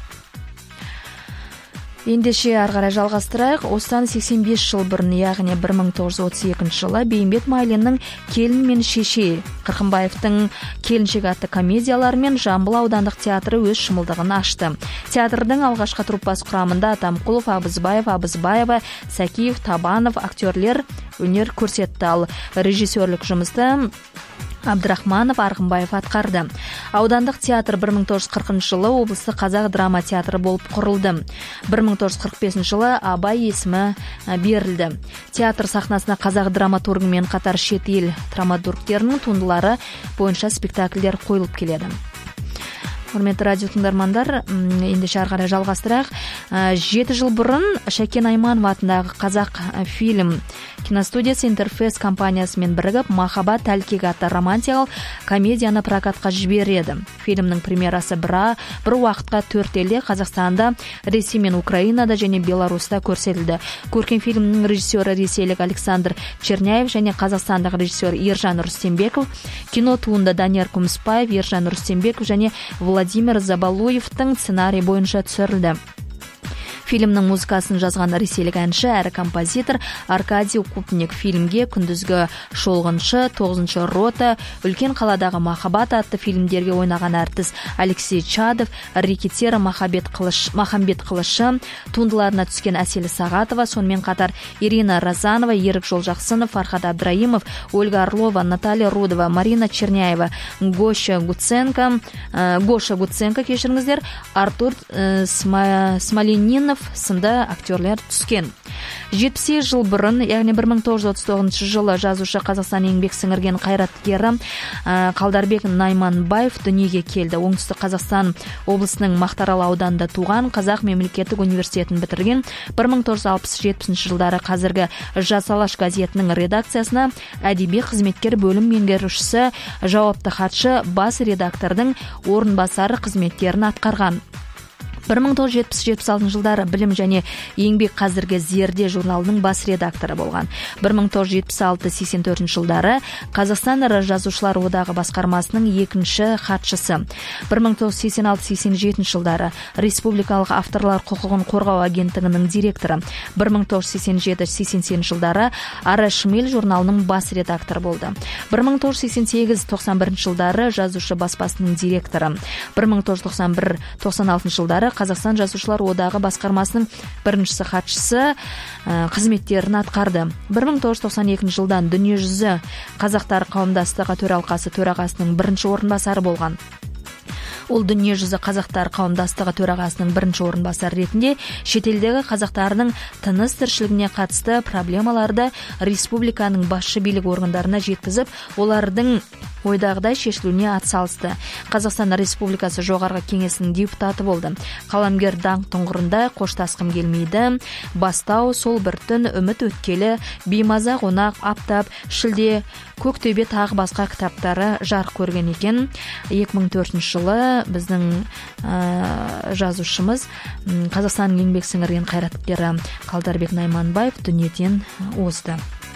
Ендеше ары қарай жалғастырайық. Осыдан сексен бес жыл бұрын, яғни бір мың тоғыз жүз отыз екінші жылы Бейімбет Майлиннің Келін мен шеше, Қырқымбаевтың Келіншек атты комедиялары мен Жамбыл аудандық театры өз шымылдығын ашты. Театрдың алғашқы труппасы құрамында Атамқұлов, Абызбаев, Абызбаева, Сәкиев, Табанов актерлер өнер көрсетті. Ал режиссерлік жұмысты Абдрахманов, Арғынбаев атқарды. Аудандық театр бір мың тоғыз жүз қырқыншы жылы облыстық қазақ драма театры болып құрылды. бір мың тоғыз жүз қырық бесінші жылы Абай есімі берілді. Театр сахнасына қазақ драматургымен қатар шет ел драматургтерінің туындылары бойынша спектакльдер қойылып келеді. Құрметті радио тыңдармандар, ендеше ары қарай жалғастырайық. Жеті жыл бұрын Шәкен Айманов атындағы қазақ фильм киностудиясы Интерфейс компаниясымен бірігіп Махаббат тәлкегі атты романтикалық комедияны прокатқа жібереді. Фильмнің премьерасы бір, бір уақытқа төрт елде, Қазақстанда, Ресей мен Украинада және Беларуста көрсетілді. Көркем фильмнің режиссері ресейлік Александр Черняев және қазақстандық режиссер Ержан Рүстембеков, кино туынды Данияр Күміспаев, Ержан Рүстембеков және Владимир Забалуевтың сценарий бойынша түсірілді. Фильмнің музыкасын жазған ресейлік әнші әрі композитор Аркадий Купник. Фильмге күндізгі шолғыншы, тоғызыншы рота, Үлкен қаладағы махаббат атты фильмдерге ойнаған әртіс Алексей Чадов, рекетері Махамбет Қылышы, туындыларына түскен Әсел Сағатова, сонымен қатар Ирина Разанова, Ерік Жолжақсынов, Фархад Абдраимов, Ольга Орлова, Наталья Рудова, Марина Черняева, Гоша Гуценко, Гоша Гуценко, кешіріңіздер, Артур Смоленинов сынды актерлер түскен. жетпіс жыл бұрын, яғни бір мың тоғыз жүз отыз тоғызыншы жылы жазушы Қазақстан еңбек сіңірген қайраткері Қалдарбек Найманбаев дүниеге келді. Оңтүстік Қазақстан облысының Мақтаарал ауданында туған, Қазақ мемлекеттік университетін бітірген. бір мың тоғыз жүз алпыс жетінші жылдары қазіргі Жас Алаш газетінің редакциясына әдеби қызметкер бөлім меңгерушісі, жауапты хатшы, бас редактордың орынбасары қызметтерін атқарған. бір мың тоғыз жүз жетпіс жетпіс алтыншы жылдары білім және еңбек қазіргі зерде журналының бас редакторы болған. бір мың тоғыз жүз жетпіс алты сексен төртінші жылдары Қазақстан жазушылар одағы басқармасының екінші хатшысы. бір мың тоғыз жүз сексен алты сексен жетінші жылдары Республикалық авторлар құқығын қорғау агенттігінің директоры. бір мың тоғыз жүз сексен жеті сексен сегізінші жылдары Ара Шмель журналының бас редакторы болды. бір мың тоғыз жүз сексен сегіз тоқсан бірінші жылдары жазушы баспасының директоры. бір мың тоғыз жүз тоқсан бір тоқсан алтыншы жылдары Қазақстан жазушылар одағы басқармасының бірінші хатшысы қызметтерін атқарды. бір мың тоғыз жүз тоқсан екінші жылдан дүниежүзі қазақтар қауымдастығы төралқасы төрағасының бірінші орынбасары болған. Ол дүниежүзі қазақтар қауымдастығы төрағасының бірінші орынбасары ретінде шетелдегі қазақтардың тыныс тіршілігіне қатысты проблемаларды республиканың басшы билік органдарына жеткізіп, олардың ойдағыдай шешілуіне атсалысты. Қазақстан Республикасы жоғарғы кеңесінің депутаты болды. Қаламгер даңқ тұңғырында қоштасқым келмейді, бастау, сол бір түн, үміт өткелі, беймаза қонақ, аптап, шілде, көктөбе тағы басқа кітаптары жарық көрген екен. екі мың төртінші жылы біздің ә, жазушымыз Қазақстанның еңбек сіңірген қайраткері Қалдарбек Найманбаев дүниеден озды.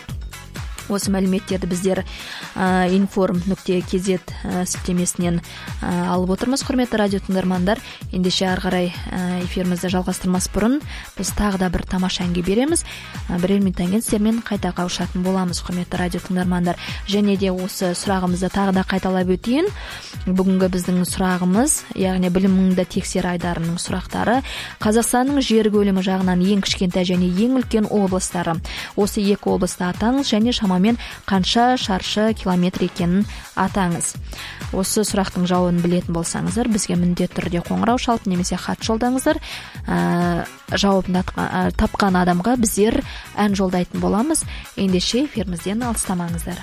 Осы мәліметтерді біздер ә, информ нүкте кз ә, сілтемесінен ә, алып отырмыз. Құрметті радио тыңдармандар, ендеше ары қарай ә, эфирімізді жалғастырмас бұрын біз тағы да бір тамаша әнге береміз. Ә, бірер минуттан кейін сіздермен қайта қауышатын боламыз, құрметті радио тыңдармандар. Және де осы сұрағымызды тағы да қайталап өтейін. Бүгінгі біздің сұрағымыз, яғни біліміңді тексер айдарының сұрақтары, Қазақстанның жер көлемі жағынан ең кішкентай және ең үлкен облыстары. Осы екі облысты атаңыз және шамамен қанша шаршы километр екенін атаңыз. Осы сұрақтың жауабын білетін болсаңыздар, бізге міндетті түрде қоңырау шалып немесе хат жолдаңыздар. Ә, жауабын тапқан адамға біздер ән жолдайтын боламыз. Ендеше эфирімізден алыстамаңыздар.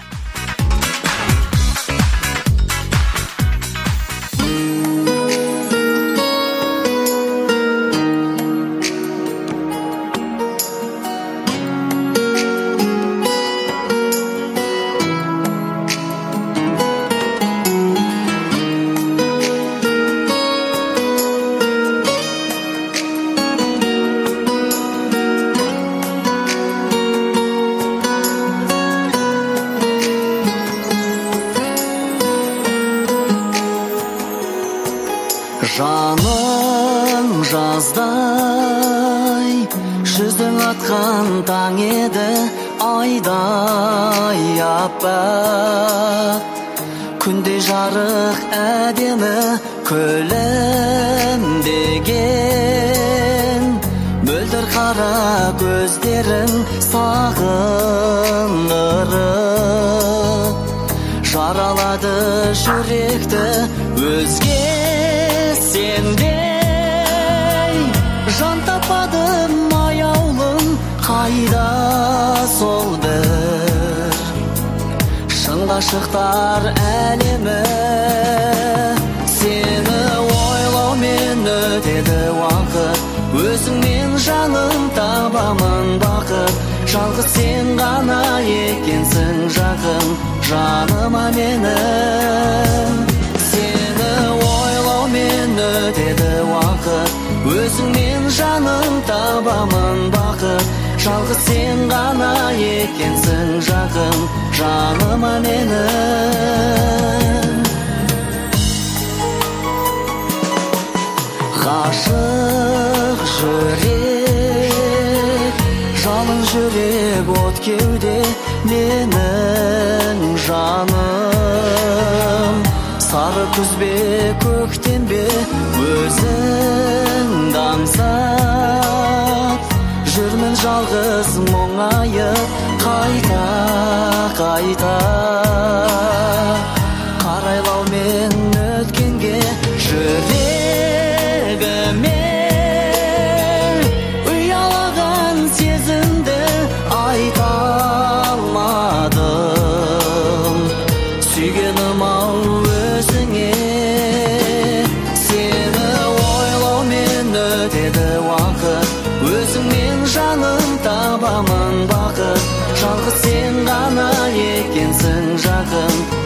Жаным жаздай жүздің атқан таң еді, айдай аппақ, күнде жарық әдемі күлімдеген, мөлдір қара көздерің сағындырып жаралады жүректі өзге сендей. Жан тападым аяулым, қайда сол бір шын ғашықтар әлемі. Сені ойлаумен өтеді уақыт, өзіңмен жаным табамын бақыт. Жалғыз сен ғана екенсің жақын жаныма менің. Мен өтеді уақыт, өзіңмен жаным табамын бақыт. Жалғыз сен ғана екенсің жақын жаныма менің. Ғашық жүрек, жалын жүрек от кеуде менің жаным. Сары күзбе көктем бе өзіңді аңсап, жүрмін жалғыз мұңайып қайта қайта. Қарайлаумен өткенге жүрегіме ұялаған сезімді айта алмадым. Сүйгенім ау өзіңе, сені ойлаумен өтеді уақыт, өзіңмен жаным табамын бақыт. Жалғыз сен ғана екенсің жақын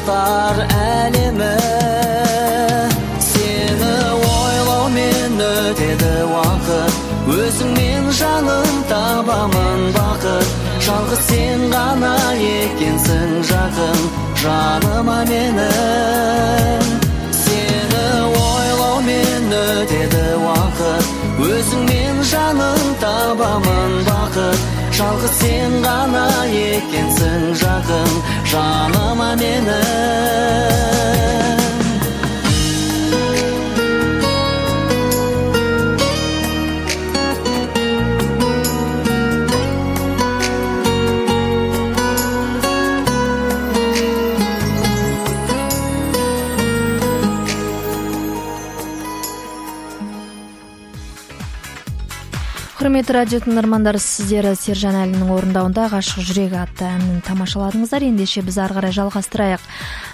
сыйлықтар әлемі. Сені ойлаумен өтеді уақыт, өзіңмен жаным табамын бақыт. Жалғыз сен ғана екенсің жақын жаныма менің. Сені ойлаумен өтеді уақыт, өзіңмен жаным табамын бақыт. Жалғыз сен ғана екенсің жақын жаныма менің. Құрметті радио тыңдармандар, сіздер Сержан Әлінің орындауында Ғашық жүрек атты әнін тамашаладыңыздар. Ендеше біз ары қарай жалғастырайық.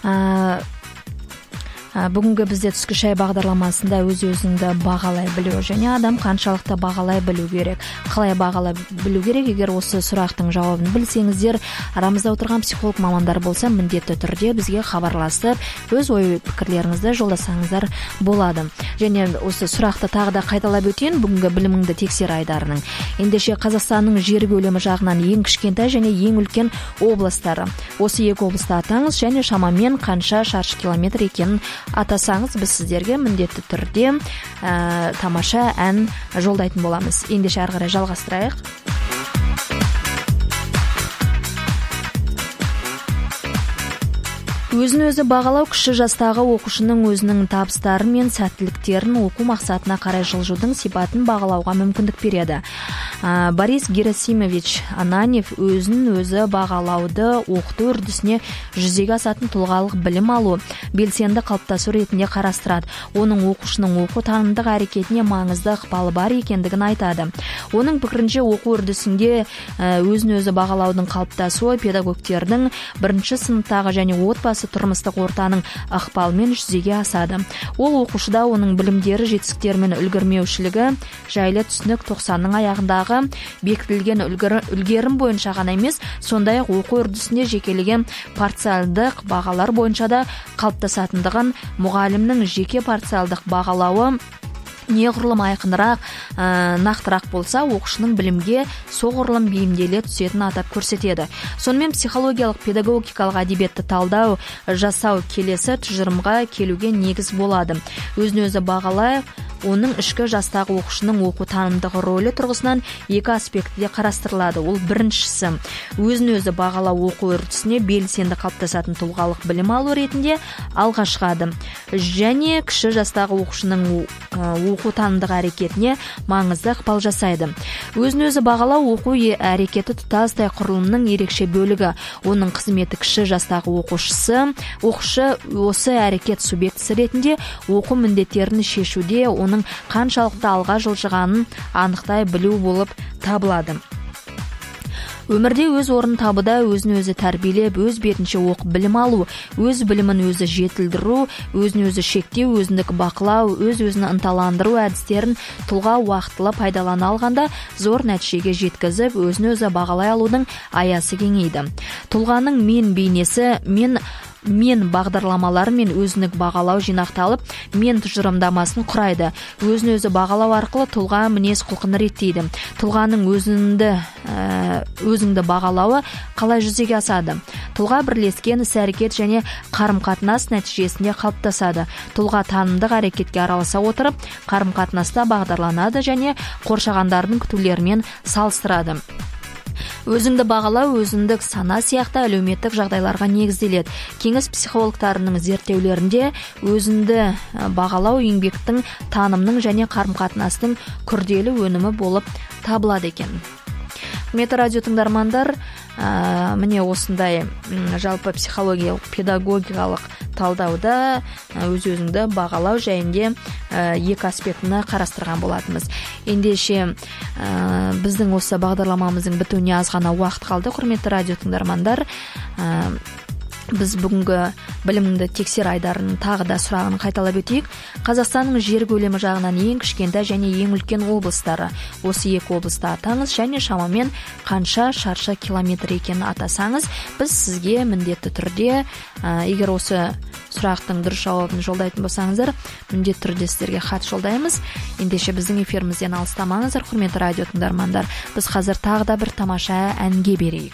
Бүгінгі бізде түскі шай бағдарламасында өз-өзіңді бағалай білу және адам қаншалықты бағалай білу керек, қалай бағалай білу керек. Егер осы сұрақтың жауабын білсеңіздер, арамызда отырған психолог мамандар болса, міндетті түрде бізге хабарласып, өз ой пікірлеріңізді жолдасаңыздар болады. Және осы сұрақты тағы да қайталап өтейін, бүгінгі біліміңді тексер айдарының. Ендеше Қазақстанның жер көлемі жағынан ең кішкентай және ең үлкен облыстары. Осы екі облысты атаңыз және шамамен қанша шаршы километр екенін атасаңыз, біз сіздерге міндетті түрде ә, тамаша ән жолдайтын боламыз. Ендеше ары қарай жалғастырайық. Өзін-өзі бағалау кіші жастағы оқушының өзінің табыстары мен сәттіліктерін оқу мақсатына қарай жылжудың сипатын бағалауға мүмкіндік береді. Борис Герасимович Ананев өзін өзі бағалауды оқыту үрдісіне жүзеге асатын тұлғалық білім алу, белсенді қалыптасу ретінде қарастырады. Оның оқушының оқу танымдық әрекетіне маңызды ықпалы бар екендігін айтады. Оның пікірінше оқу үрдісінде өзін өзі бағалаудың қалыптасуы педагогтердің бірінші сыныптағы және отбасы тұрмыстық ортаның ықпалымен жүзеге асады. Ол оқушыда оның білімдері, жетістіктері мен үлгермеушілігі жайлы түсінік тоқсанның аяғындағы бекітілген үлгерім бойынша ғана емес, сондай-ақ оқу үрдісінде жекелеген парциалдық бағалар бойынша да қалыптасатындығын, мұғалімнің жеке парциалдық бағалауы неғұрлым айқынырақ, ә, нақтырақ болса, оқушының білімге соғұрлым бейімделе түсетін атап көрсетеді. Сонымен психологиялық педагогикалық әдебиетті талдау жасау келесі тұжырымға келуге негіз болады. Өзін-өзі бағалай, оның ішкі жастағы оқушының оқу танымдығы рөлі тұрғысынан екі аспектіде қарастырылады. Ол біріншісі, өзін-өзі бағалау оқу үрдісіне белсенді қалыптасатын тұлғалық білім алу ретінде алға шығады. Және кіші жастағы оқушының оқу танымдық әрекетіне маңызды ықпал жасайды. Өзін-өзі бағалау оқу әрекеті тұтастай құрылымның ерекше бөлігі. Оның қызметі кіші жастағы оқушысы, оқушы осы әрекет субъектісі ретінде оқу міндеттерін шешуде оның қаншалықты алға жылжығанын анықтай білу болып табылады. Өмірде өз орын табуда өзін-өзі тәрбиелеп, өз бетінше оқып білім алу, өз білімін өзі жетілдіру, өзін-өзі шектеу, өзіндік бақылау, өз-өзін ынталандыру әдістерін тұлға уақытылы пайдалана алғанда зор нәтижеге жеткізіп, өзін-өзі бағалай алудың аясы кеңейді. Тұлғаның мен бейнесі, мен мен бағдарламалары мен өзіндік бағалау жинақталып, мен тұжырымдамасын құрайды. Өзін-өзі бағалау арқылы тұлға мінез құлқын реттейді. Тұлғаның өзінді, өзіңді бағалауы қалай жүзеге асады? Тұлға бірлескен іс-әрекет және қарым-қатынас нәтижесінде қалыптасады. Тұлға танымдық әрекетке араласа отырып, қарым-қатынаста бағдарланады және қоршағандардың күтулерімен салыстырады. Өзіңді бағалау өзіндік сана сияқты әлеуметтік жағдайларға негізделеді. Кеңес психологтарының зерттеулерінде өзінді бағалау еңбектің, танымның және қарым-қатынастың күрделі өнімі болып табылады екен. Құрметті радио тыңдармандар, ә, міне осындай жалпы психологиялық, педагогикалық талдауда өз-өзіңді бағалау жайында екі аспектіні қарастырған болатынбыз. Ендеше ә, біздің осы бағдарламамыздың бітуіне аз ғана уақыт қалды. Құрметті радио тыңдармандар, ә, біз бүгінгі біліміңді тексер айдарының тағы да сұрағын қайталап өтейік. Қазақстанның жер көлемі жағынан ең кішкентай және ең үлкен облыстары. Осы екі облысты атаңыз және шамамен қанша шаршы километр екенін атасаңыз, біз сізге міндетті түрде, егер осы сұрақтың дұрыс жауабын жолдайтын болсаңыздар, міндетті түрде сіздерге хат жолдаймыз. Ендеше біздің эфирімізден алыстамаңыздар, құрметті радио тыңдармандар. Біз қазір тағы да бір тамаша әнге берейік.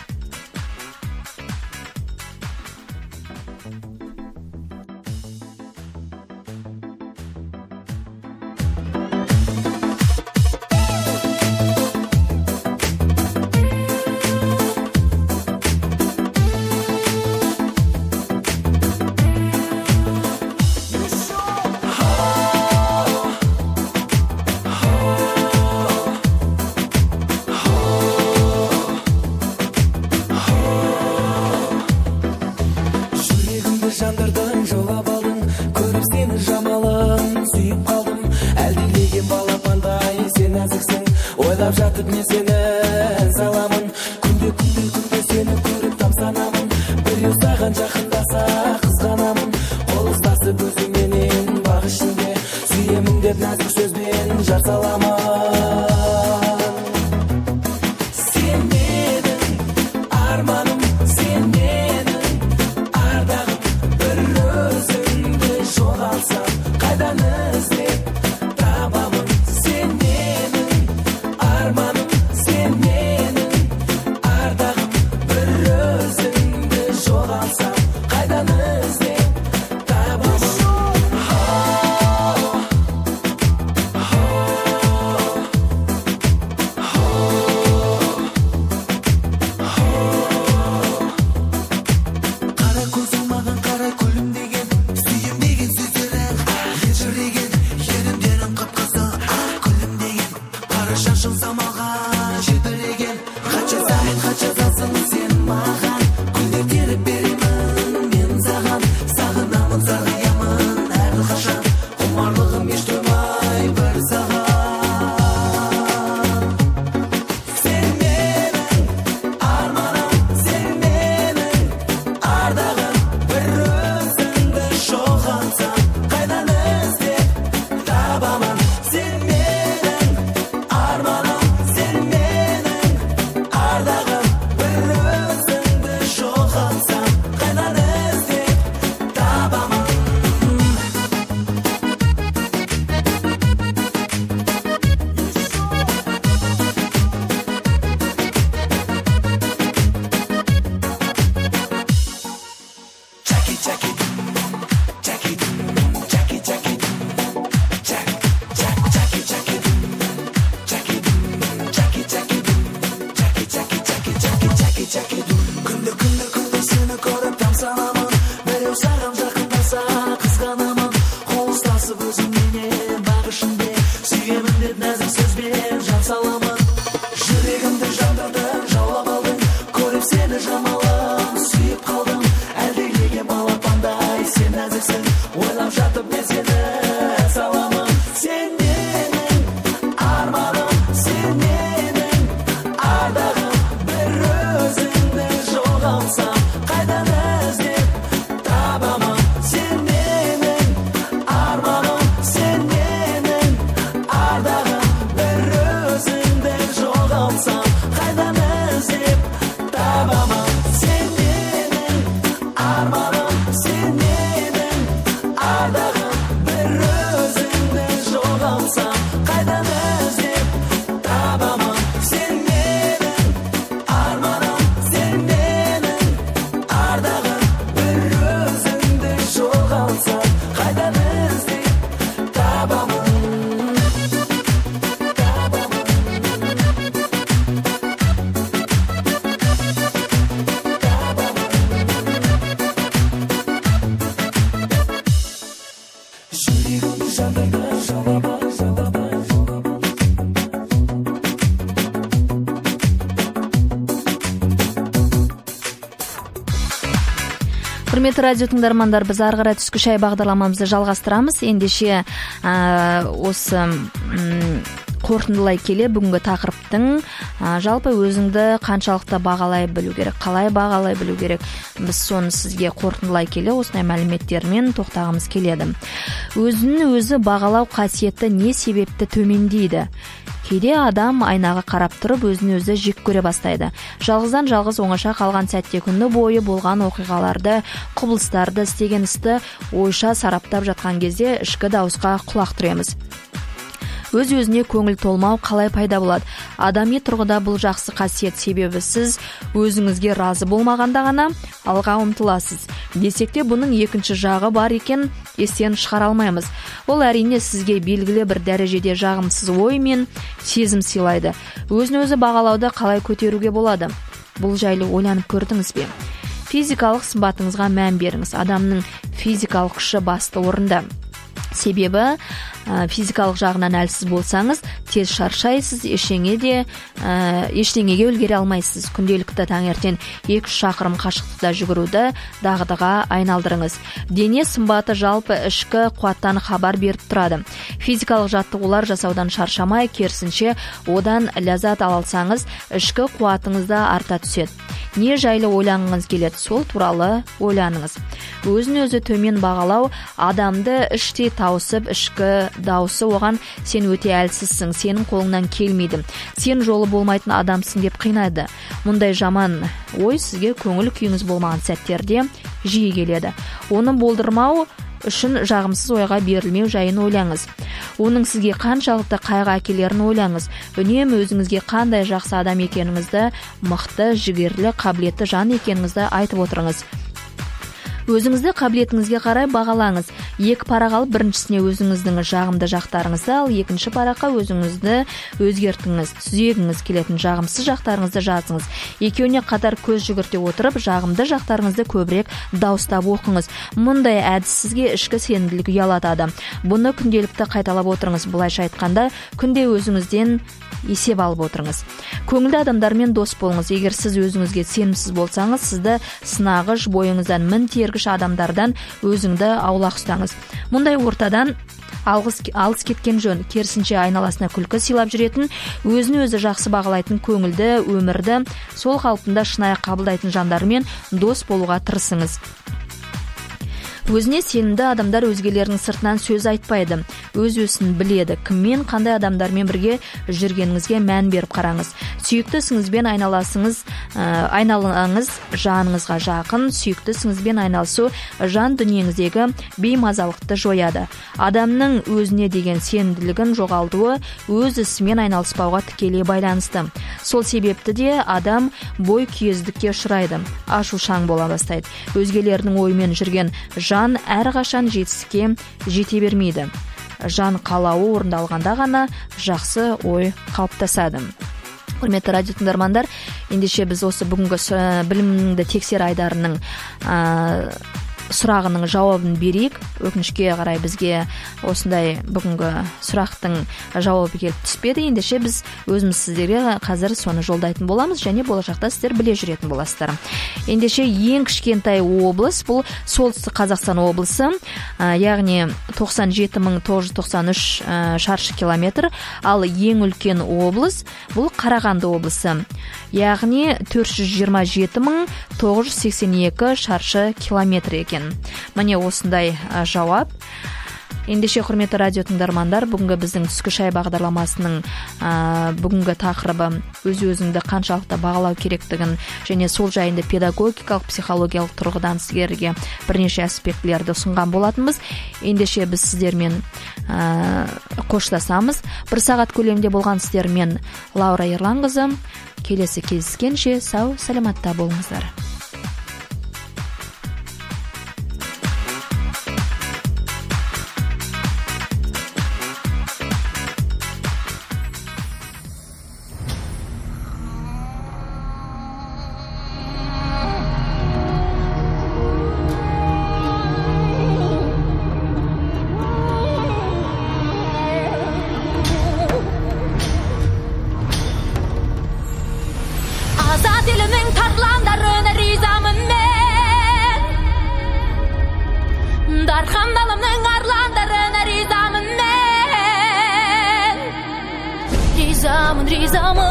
Құрметті радио тыңдармандар, біз ары қарай түскі шай бағдарламамызды жалғастырамыз. Ендеше осы қорытындылай келе бүгінгі тақырыптың жалпы өзіңді қаншалықты бағалай білу керек, қалай бағалай білу керек, біз соны сізге қорытындылай келе осындай мәліметтермен тоқтағымыз келеді. Өзін өзі бағалау қасиеті не себепті төмендейді? Кейде адам айнаға қарап тұрып өзін өзі жек көре бастайды. Жалғыздан жалғыз оңаша қалған сәтте күні бойы болған оқиғаларды, құбылыстарды, істеген істі ойша сараптап жатқан кезде ішкі дауысқа құлақ түреміз. Өз өзіне көңіл толмау қалай пайда болады? Адами тұрғыда бұл жақсы қасиет, себебі сіз өзіңізге разы болмағанда ғана алға ұмтыласыз. Десек те бұның екінші жағы бар екен, естен шығара алмаймыз. Ол әрине сізге белгілі бір дәрежеде жағымсыз ой мен сезім сыйлайды. Өзін өзі бағалауды қалай көтеруге болады? Бұл жайлы ойланып көрдіңіз бе? Физикалық сымбатыңызға мән беріңіз. Адамның физикалық күші басты орында. Себебі физикалық жағынан әлсіз болсаңыз, тез шаршайсыз, ештеңе де ә, ештеңеге үлгере алмайсыз. Күнделікті таңертең екі шақырым қашықтықта жүгіруді дағдыға айналдырыңыз. Дене сымбаты жалпы ішкі қуаттан хабар беріп тұрады. Физикалық жаттығулар жасаудан шаршамай, керісінше одан ләззат ала алсаңыз, ішкі қуатыңыз да арта түседі. Не жайлы ойланғыңыз келеді, сол туралы ойланыңыз. Өзін өзі төмен бағалау адамды іштей тауысып, ішкі дауысы оған сен өте әлсізсің, сенің қолыңнан келмейді, сен жолы болмайтын адамсың деп қинайды. Мұндай жаман ой сізге көңіл күйіңіз болмаған сәттерде жиі келеді. Оны болдырмау үшін жағымсыз ойға берілмеу жайын ойлаңыз. Оның сізге қаншалықты қайғы әкелерін ойлаңыз. Үнемі өзіңізге қандай жақсы адам екеніңізді, мықты, жігерлі, қабілетті жан екеніңізді айтып отырыңыз. Өзіңізді қабілетіңізге қарай бағалаңыз. Екі парақ алып, біріншісіне өзіңіздің жағымды жақтарыңызды, ал екінші параққа өзіңізді өзгертіңіз. Түзегіңіз келетін жағымсыз жақтарыңызды жазыңыз. Екеуіне қатар көз жүгірте отырып, жағымды жақтарыңызды көбірек дауыстап оқыңыз. Мұндай әдіс сізге ішкі сенімділік ұялатады. Бұны күнделікті қайталап отырыңыз. Бұлайша айтқанда, күнде өзіңізден есеп алып отырыңыз. Көңілді адамдармен дос болыңыз. Егер сіз өзіңізге сенімсіз болсаңыз, сізді сынағыш, бойыңыздан мін тергіш адамдардан өзіңді аулақ ұстаңыз. Мұндай ортадан алғыс, алыс кеткен жөн. Керісінше айналасына күлкі сыйлап жүретін, өзін өзі жақсы бағалайтын, көңілді өмірді сол қалпында шынайы қабылдайтын жандармен дос болуға тырысыңыз. Өзіне сенімді адамдар өзгелердің сыртынан сөз айтпайды. Өз-өзін біледі. Кіммен, қандай адамдармен бірге жүргеніңізге мән беріп қараңыз. Сүйікті ісіңізбен айналасыңыз, айналаңыз жаныңызға жақын. Сүйікті ісіңізбен айналысу жан дүниеңіздегі беймазалықты жояды. Адамның өзіне деген сенімділігін жоғалтуы өз ісімен айналыспауға тікелей байланысты. Сол себепті де адам бой күйездікке ұшырайды, ашушаң бола бастайды. Өзгелердің ойымен жүрген жан әрқашан жетістікке жете бермейді. Жан қалауы орындалғанда ғана жақсы ой қалыптасады. Құрметті радио тыңдармандар, ендеше біз осы бүгінгі біліміңді тексер айдарының ә, сұрағының жауабын берейік. Өкінішке қарай бізге осындай бүгінгі сұрақтың жауабы келіп түспеді. Ендеше біз өзіміз сіздерге қазір соны жолдайтын боламыз, және болашақта сіздер біле жүретін боласыздар. Ендеше ең кішкентай облыс бұл солтүстік Қазақстан облысы, яғни тоқсан жеті мың тоғыз жүз тоқсан үш шаршы километр, ал ең үлкен облыс бұл Қарағанды облысы, яғни төрт жүз жиырма жеті мың тоғыз жүз сексен екі шаршы километр екен. Міне осындай жауап. Ендеше құрметті радио тыңдармандар, бүгінгі біздің түскі шай бағдарламасының ә, бүгінгі тақырыбы өз-өзіңді қаншалықты бағалау керектігін және сол жайында педагогикалық, психологиялық тұрғыдан сіздерге бірнеше аспектілерді ұсынған болатынбыз. Ендеше біз сіздермен ә, қоштасамыз. Бір сағат көлемінде болған сіздермен Лаура Ерланқызы. Келесі кездескенше сау, саламатта болыңыздар. Azad elimin tarlanlarını ризамын.